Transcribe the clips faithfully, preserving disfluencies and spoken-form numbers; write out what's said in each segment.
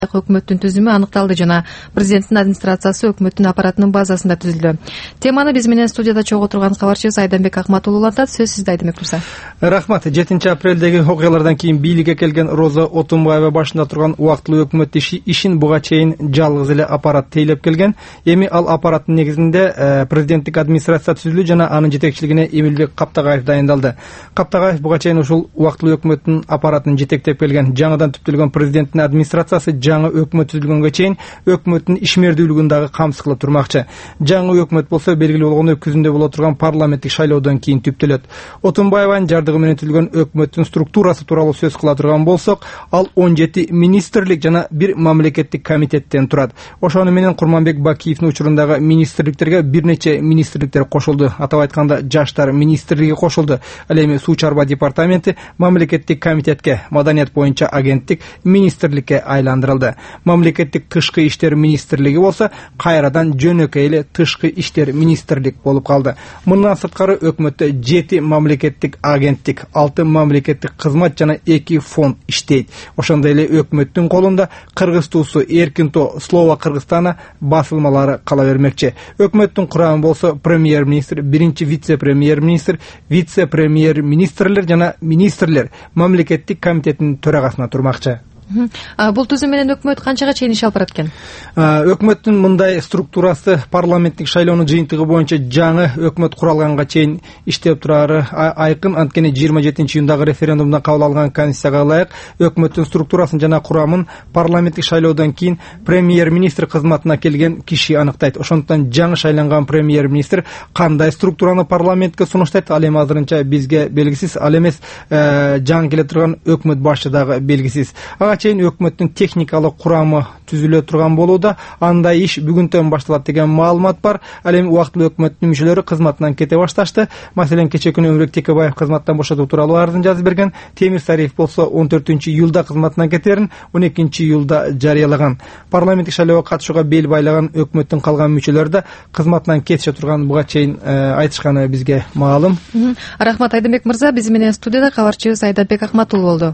өкмөттүн түзүмү аныкталды жана президенттин администрациясы өкмөттүн аппаратынын базасында түзүлдү. Теманы биз менен студияда чогуу турган кабарчыбыз Айданбек Акматулов улантат. Сөз сизде, Айданбек мырза. Рахмат. жетинчи апрелдеги окуялардан кийин бийликке келген Роза Отунбаева башында турган убактылуу өкмөт иши ишин буга чейин жалгыз эле аппарат тейлеп келген. Эми ал аппараттын негизинде президенттик администрация түзүлдү жана анын жетекчилигине Эмилбек Каптагаев дайындалды. Каптагаев буга чейин ушул убактылуу өкмөттүн аппаратын жетектеп келген. Жаңыдан түптөлгөн президенттин администрациясы жаңы өкмөт түзүлгөнгө чейин өкмөттүн ишмердүүлүгүн дагы камсыз кылып турмакчы. Жаңы өкмөт болсо белгилүү болгондой күзүндө боло турган парламенттик шайлоодон кийин түптөлөт. Отунбаеванын жардыгы менен түзүлгөн өкмөттүн структурасы тууралуу сөз кыла турган болсок, ал он жети министрлик жана бир мамлекеттик комитеттен турат. Ошону менен Курманбек Бакиевдин учурундагы министрликтерге бир нече министрликтер кошулду. Атап айтканда, жаштар министрлиги кошулду. Ал эми суу чарба департаменти мамлекеттик комитетке, маданият боюнча агенттик министрликке айландырылды. Мамлекеттик тышкы иштер министрлиги болсо кайрадан жөнөкөй эле тышкы иштер министрлик болуп калды. Мындан сырткары өкмөттө жети мамлекеттик агенттик, алты мамлекеттик кызмат жана эки фонд иштейт. Ошондой эле өкмөттүн колунда Кыргыз туусу Эркинто Слово Кыргызстана басылмалары кала бермекчи. Өкмөттүн курамы болсо премьер-министр, биринчи вице-премьер-министр, вице-премьер-министрлер жана министрлер мамлекеттик комитеттин төрагасына турмакчы. Бул түзүм менен өкмөт канчага чейин иш алып барат экен? Өкмөттүн мындай структурасы парламенттик шайлоонун жыйынтыгы боюнча жаңы өкмөт куралганга чейин иштеп турары айкын. Анткени жыйырма жетинчи июндагы референдумда кабыл алынган конституцияга ылайык өкмөттүн структурасын жана курамын парламенттик шайлоодон кийин премьер-министр кызматына келген киши аныктайт. Ошондуктан жаңы шайланган премьер-министр кандай структураны парламентке сунуштайт, ал эми азырынча бизге белгисиз. Ал эмес, жаңы келе турган өкмөт башчы дагы белгисиз. Ага чейин өкмөттүн техникалык курамы түзүлө турган болууда. Андай иш бүгүнтөн башталат деген маалымат бар. Ал эми убактылуу өкмөттүн мүчөлөрү кызматынан кете башташты. Маселен, кечээ күнү Өмүрбек Текебаев кызматтан бошотуу тууралуу арызын жазып берген. Темир Сариев болсо он төртүнчү июлда кызматынан кетерин он экинчи июлда жарыялаган. Парламенттик шайлоого катышууга бел байлаган өкмөттүн калган мүчөлөрү да кызматынан кетише турган буга чейин айтышканы бизге маалым. Рахмат, Айданбек мырза. Биз менен студияда кабарчыбыз Айданбек Акматулов болду.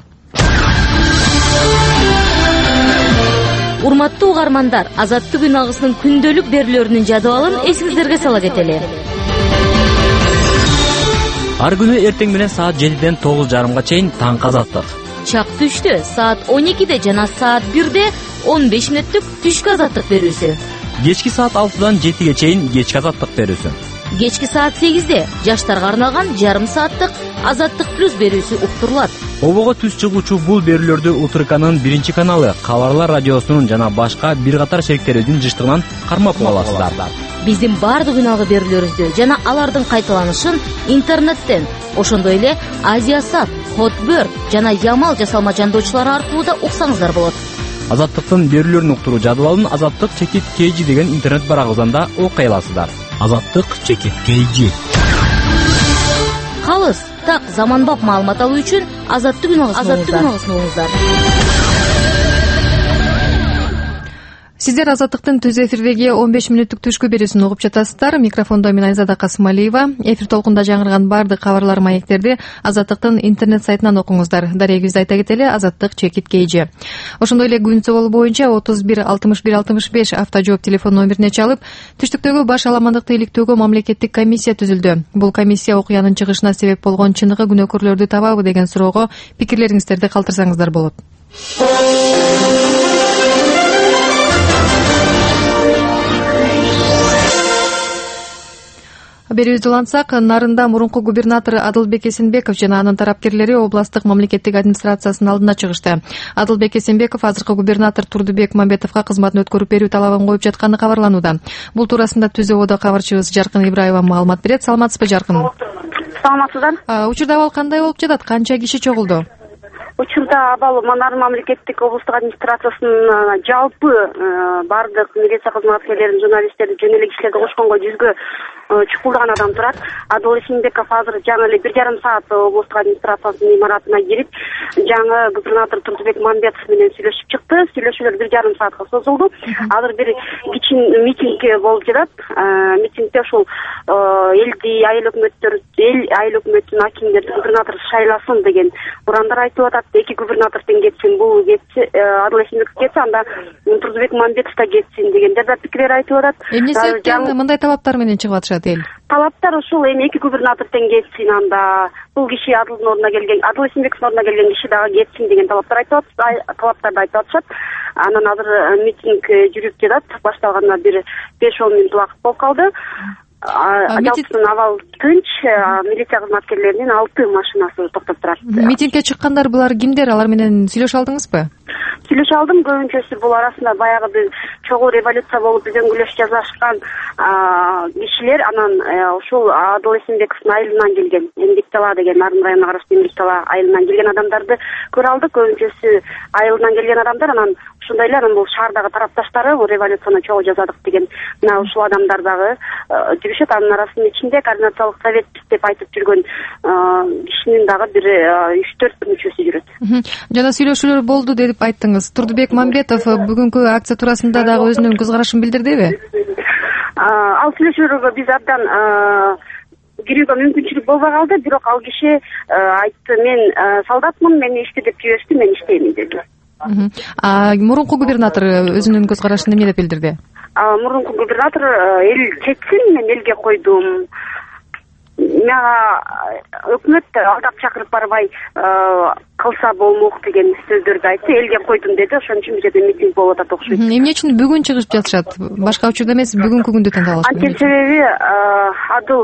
Урматтуу угармандар, Азаттык үн агысынын күндөлүк берүүлөрүнүн жадыбалын эсиңиздерге сала кетели. Ар күнү эртең менен саат жетиден тогуз жарымга чейин таң Азаттык. Чак түштө саат он экиде жана саат бирде он беш мүнөттүк түшкү Азаттык берүүсү. Кечки саат алтыдан жетиге чейин кечки Азаттык берүүсү. Кечки саат сегизде жаштарга арналган жарым сааттык Азаттык плюс берүүсү уктурулат. Обого түз чыгуучу бул берүүлөрдү Утурканын биринчи каналы, Кабарлар радиосунун жана башка бир катар шериктерибиздин жыштыгынан кармап каласыздар. Биздин бардык үналгы берүүлөрүбүздү жана алардын кайталанышын интернеттен, ошондой эле Азиасат, Хотберт жана Ямал жасалма жандоочулары аркылуу да уксаңыздар болот. Азаттыктын берүүлөрүн уктуруу жадыбалын Азаттык чекит kg деген интернет барагыбыздан окуй аласыздар. Азаттык чекит kg. Калыс, так заманбап маалымат алуу үчүн Азаттык үн агысын угуңуздар. Сиздер Азаттыктын түз эфирдеги он беш мүнөттүк түшкү берүүсүн угуп жатасыздар. Микрофондо мен Айзада Касымалиева. Эфир толкунда жаңырган бардык кабарлар, маектерди Азаттыктын интернет сайтынан окуңуздар. Дарегибизди айта кетели: Азаттык чекит kg. Ошондой эле күн соолу боюнча отуз бир алтымыш бир алтымыш беш автожжооп телефон номерине чалып, түштүктөгү баш аламандыкты иликтөөгө мамлекеттик комиссия түзүлдү. Бул комиссия окуянын чыгышына себеп болгон чыныгы күнөөкөрлөрдү табабы деген суроого пикирлериңиздерди калтырсаңыздар болот. Берүүбүздү улантсак, Нарында мурунку губернатор Адылбек Эсенбеков жана анын тарапкерлери областык мамлекеттик администрациясынын алдына чыгышты. Адылбек Эсенбеков азыркы губернатор Турдубек Мамбетовго кызматын өткөрүп берүү талабын коюп жатканы кабарланууда. Бул туурасында Түз Ободо кабарчыбыз Жаркын Ибраева маалымат берет. Саламатсызбы, Жаркын? Саламатсыздар. Учурда абал кандай болуп жатат? Канча киши чогулду? Учурда абал Нарын мамлекеттик облустук администрациясынын жалпы бардык милиция кызматкерлерин, журналисттерди, жөн эле кишилерди кошконго жүзгө чукулдаган адам турат. Адыл Эсенбеков азыр жаңы эле бир жарым саат облустук администрациянын имаратына кирип, жаңы губернатор Турдубек Мамбетов менен сүйлөшүп чыкты. Сүйлөшүүлөр бир жарым саатка созулду. Азыр бир кичин митинг болуп жатат. Митингде ушул элди, айыл өкмөттөр эл айыл өкмөтүн акимдерди губернатор шайласын деген урандар айтылып атат. Эки губернатор тең кетсин, бул кетси, Адыл Эсенбеков кетсе, анда Турдубек Мамбетов да кетсин дегендер да пикирлер айтылып атат. Эмне себептен мындай талаптар менен чыгып атышат эл? Талаптар ушул, эми эки губернатор тең кетсин, анда бул киши Адылдын ордуна келген, Адыл Эсенбековдун ордуна келген киши дагы кетсин деген талаптар айтып атышат, талаптарды айтып атышат. Анан азыр митинг жүрүп жатат. Башталганына бир беш он мүнөт убакыт болуп калды. Жалпысынан абал тынч, милиция кызматкерлеринин алты машинасы токтоп турат. Митингге чыккандар булар кимдер? Алар менен сүйлөшө алдыңызбы? Сүйлөшө алдым. Көбүнчөсү бул арасында баягы бир чогуу революция болуп үзөңгүлөш жасашкан кишилер, анан ушул Адыл Эсенбековдун айылынан келген, Эмдик Тала деген Нарын районуна караштуу Эмдик Тала айылынан келген адамдарды көрө алдык. Көбүнчөсү айылынан келген адамдар, анан ушундай эле анан бул шаардагы тарапташтары революцияны чогуу жасадык деген мына ушул адамдар дагы жүрүшөт. Анын арасынын ичинде координациялык совет деп айтып жүргөн кишинин дагы бир үч төрт мүчөсү жүрөт. Жана сүйлөшүүлөр болду деп айттыңыз. Турдубек Мамбетов бүгүнкү акция туурасында дагы өзүнүн көз карашын билдирдиби? Ал сүйлөшүүлөргө биз абдан кирүүгө мүмкүнчүлүк болбой калды, бирок ал киши айтты, мен солдатмын, мени иште деп жиберишти, мен иштеймин деди. Мурунку губернатор өзүнүн көз карашын эмне деп билдирди? Мурунку губернатор эл четсин, мен элге койдум. Мага өкмөт алдап чакырып барбай кылса болмок деген сөздөрдү айтты. Элге койдум деди. Ошон үчүн бул жерде митинг болуп атат окшойт. Эмне үчүн бүгүн чыгып жатышат? Башка учурда эмес, бүгүнкү күндү тандап алышты. Анткени себеби Адыл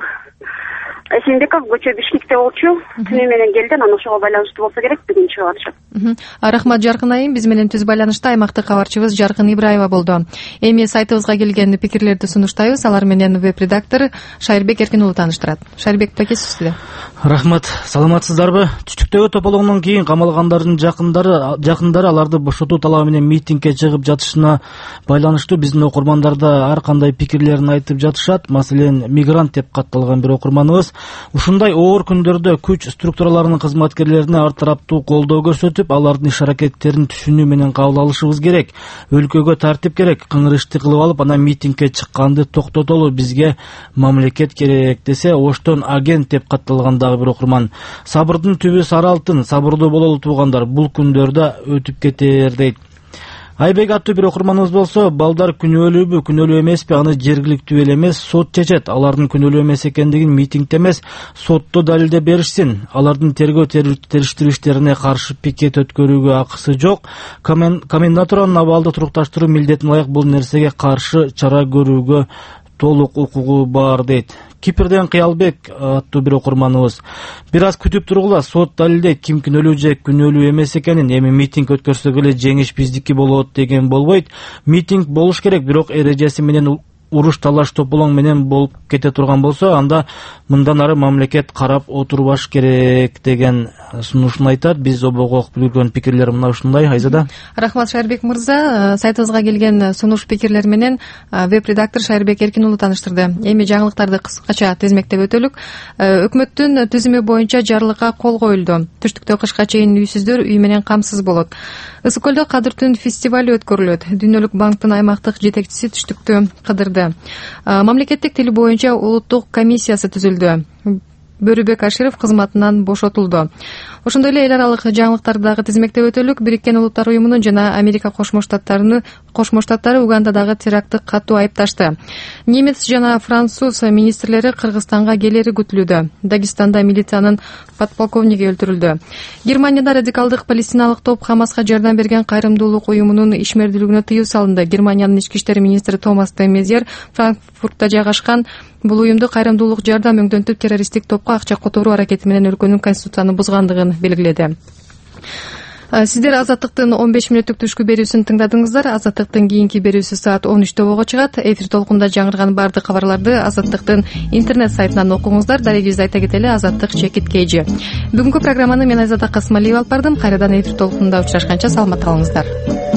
Эсенбеков көчө Бишкекте болчу, түнү менен келди, анан ошого байланыштуу болсо керек бүгүн чыгып атышат. Рахмат Жаркын айым, биз менен түз байланышта аймактык кабарчыбыз Жаркын Ибраева болду. Эми сайтыбызга келген пикирлерди сунуштайбыз, алар менен веб-редактор Шайырбек Эркинұлы тааныштырат. Шайырбек Паке, сиздер. Рахмат, саламатсыздарбы? Түштүктөгү тополоңдон кийин камалгандардын жакындары жакындары аларды бошотуу талабы менен митингге чыгып жатышына байланыштуу биздин окурмандарда ар кандай пикирлерин айтып жатышат. Маселен, мигрант деп катталган бир окурманыбыз ушундай оор күндөрдө күч структураларынын кызматкерлерине ар тараптуу колдоо көрсөтүп, алардын иш аракеттерин түшүнүү менен кабыл алышыбыз керек. Өлкөгө тартип керек, кыңыр ишти кылып алып, анан митингге чыкканды токтотолу, бизге мамлекет керек десе, Оштон агент деп катталгандагы бир окурман. Сабырдын түбү сары алтын, сабырдуу бололу туугандар, бул күндөрдө өтүп кетер дейт. Айбек аттуу бир окурманыбыз болсо, балдар күнөөлүүбү, күнөөлүү эмеспи, аны жергиликтүү эл эмес, сот чечет. Алардын күнөөлүү эмес экендигин митингде эмес, сотто далилдеп беришсин. Алардын тергөө териштирүү иштерине каршы пикет өткөрүүгө акысы жок. Комендатуранын абалды турукташтыруу милдетине ылайык бул нерсеге каршы чара көрүүгө толук укугу бар дейт. Кипрден Кыялбек аттуу бир окурманыбыз. Бир аз күтүп тургула, сот далилдейт ким күнөөлүү же күнөөлүү эмес экенин. Эми митинг өткөрсөк эле жеңиш биздики болот деген болбойт. Митинг болуш керек, бирок эрежеси менен уруш талаш тополоң менен болуп кете турган болсо, анда мындан ары мамлекет карап отурбаш керек деген сунушун айтат. Биз обого окуп үлгөргөн пикирлер мына ушундай. Айзада. Рахмат Шайырбек мырза. Сайтыбызга келген сунуш пикирлер менен веб-редактор Шайырбек Эркинұлы тааныштырды. Эми жаңылыктарды кыскача тизмектеп өтөлүк. Өкмөттүн түзүмү боюнча жарлыкка кол коюлду. Түштүктө кышка чейин үйсүздөр үй менен камсыз болот. Ысык көлдө Кадыр түн фестивалю өткөрүлөт. Дүйнөлүк банктын аймактык жетекчиси түштүктү кыдырды. Мамлекеттик тил боюнча улуттук комиссиясы түзүлдү. Бөрүбек Аширов кызматынан бошотулду. Ошондой эле эл аралык жаңылыктарды дагы тизмектеп өтөлүк. Бириккен Улуттар уюмунун жана Америка Кошмо Штаттарынын Кошмо Штаттары Угандадагы терактты катуу айыпташты. Немец жана француз министрлери Кыргызстанга келери күтүлүүдө. Дагестанда милициянын подполковниги өлтүрүлдү. Германияда радикалдык палестиналык топ Хамаска жардам берген кайрымдуулук уюмунун ишмердүүлүгүнө тыюу салынды. Германиянын ички иштер министри Томас де Мезьер Франкфуртта жайгашкан бул уюмду кайрымдуулук жардам өңдөнтүп террористтик топко акча которуу аракети менен өлкөнүн конституцияны бузгандыгын белгиледи. Сиздер Азаттыктын он беш мүнөттүк түшкү берүүсүн тыңдадыңыздар. Азаттыктын кийинки берүүсү саат он үчтө болго чыгат. Эфир толкунда жаңырган бардык кабарларды Азаттыктын интернет сайтынан окуңуздар. Дарегибизди айта кетели, Азаттык чекит кейжи. Бүгүнкү программаны мен Айзада Касымалиева алып бардым. Кайрадан эфир толкунда учурашканча саламат калыңыздар.